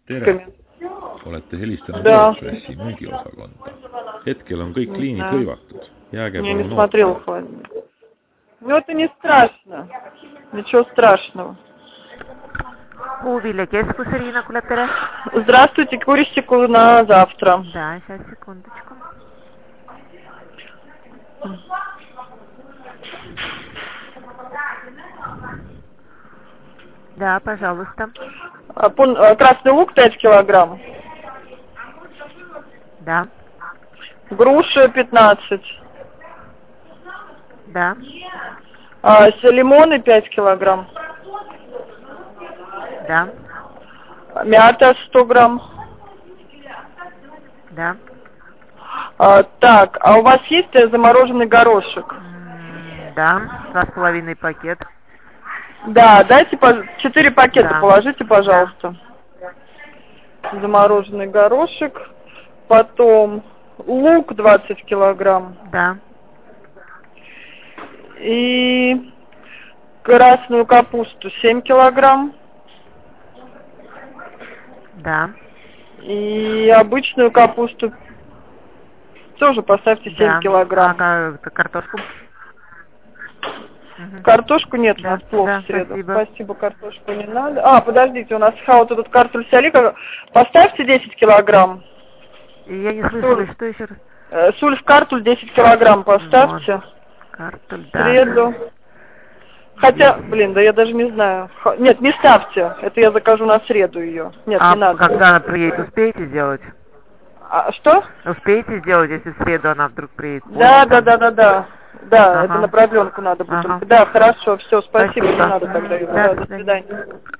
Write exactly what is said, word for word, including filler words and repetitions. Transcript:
tere! Olete helistanud Expressi müügiosakonda. Hetkel on kõik liinid hõivatud. Jääge palun ootama. Ну это не страшно. Ничего страшного. Puuviljakeskus, Riina kuuleb, tere. Здравствуйте, куристику на завтра. Да, сейчас, секундочку. Да, пожалуйста. Красный лук пять килограмм. Да. Груши пятнадцать. Да. А, лимоны пять килограмм. Да. Мята сто грамм. Да. А, так, а у вас есть замороженный горошек? М, Да, два с половиной пакет. Да, дайте четыре пакета, Да. положите, пожалуйста. Да. Замороженный горошек. Потом лук двадцать килограмм. Да. И красную капусту семь килограмм. Да. И обычную капусту тоже поставьте семь Да. килограмм. А картошку? Картошку нет, Да. у нас плохо Да, в среду. спасибо. Спасибо, картошку не надо. А, подождите, у нас хаут этот картофель салика. Поставьте десять килограмм. Я не слышала, что еще раз? Э, Сульф картуль десять килограмм поставьте. Вот. Картуль, В да. среду. Хотя, блин, да я даже не знаю. Х- Нет, не ставьте. Это я закажу на среду ее. Нет, А не надо. когда она приедет, успеете сделать? А, что? Успеете сделать, если в среду она вдруг приедет? Да, Поздно да, там? да, да, да. Да, Ага. это на продленку надо будет. Ага. только. Да, хорошо, все, спасибо, Спасибо. не надо тогда. Да, Да, до до свидания. свидания.